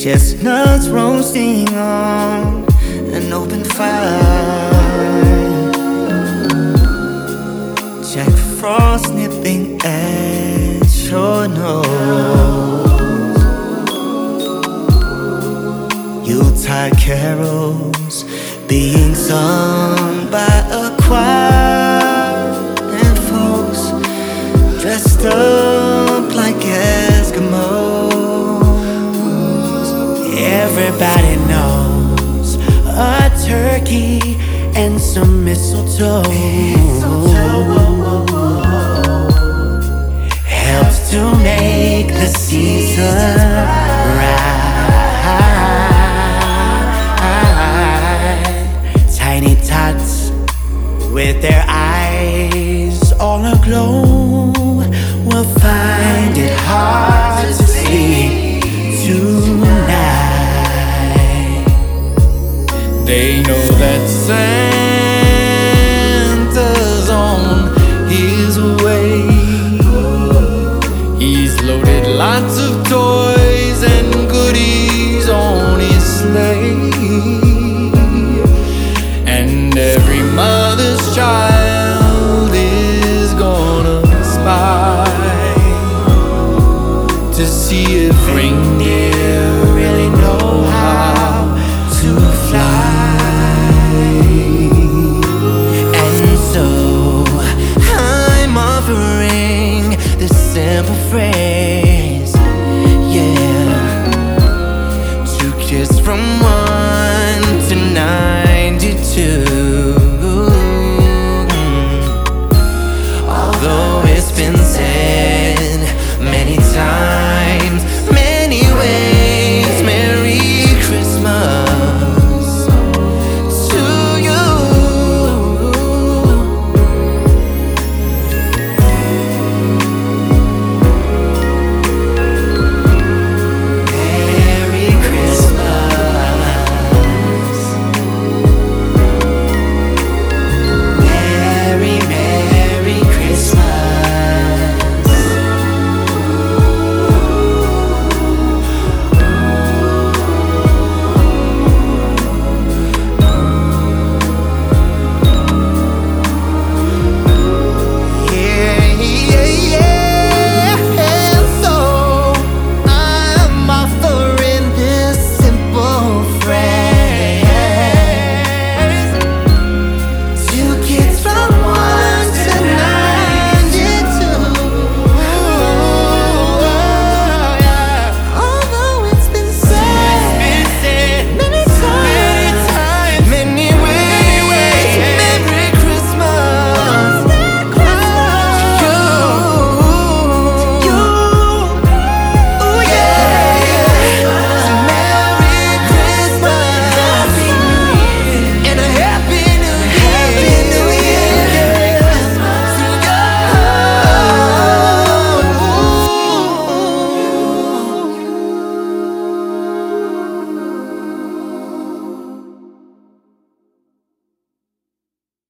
Chestnuts roasting on an open fire, Jack Frost nipping at your nose, Yuletide carols being sung by a choir, and folks dressed up like Eskimos. Everybody knows a turkey and some mistletoe helps to make the season right. Tiny tots with their eyes all aglow will find it hard to sleep tonight. They know that Santa's on his way. He's loaded lots of toys and goodies on his sleigh, and every mother's child is gonna spy to see if reindeer really know how to fly. Simple phrase, yeah, to kiss from 1 to 92. Although it's been said